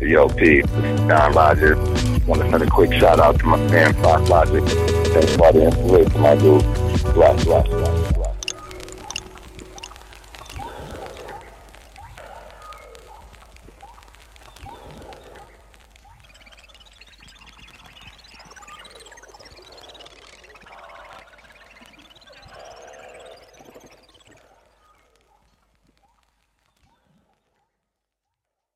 Yo, P, this is Don Rogers. Want to send a quick shout out to my man, Fox Logic. Thanks for all the inspiration, my dude. Bless.